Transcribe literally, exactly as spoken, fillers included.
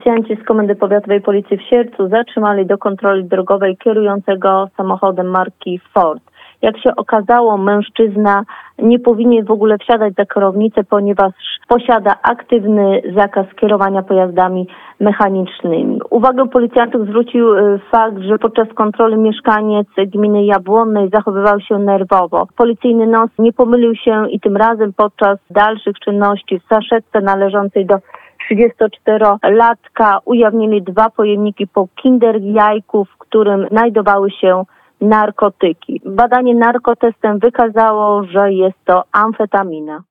Policjanci z Komendy Powiatowej Policji w Siercu zatrzymali do kontroli drogowej kierującego samochodem marki Ford. Jak się okazało, mężczyzna nie powinien w ogóle wsiadać za kierownicę, ponieważ posiada aktywny zakaz kierowania pojazdami mechanicznymi. Uwagę policjantów zwrócił fakt, że podczas kontroli mieszkaniec gminy Jabłonnej zachowywał się nerwowo. Policyjny nos nie pomylił się i tym razem podczas dalszych czynności w saszetce należącej do trzydziestoczterolatka ujawnili dwa pojemniki po Kinder jajku, w którym znajdowały się narkotyki. Badanie narkotestem wykazało, że jest to amfetamina.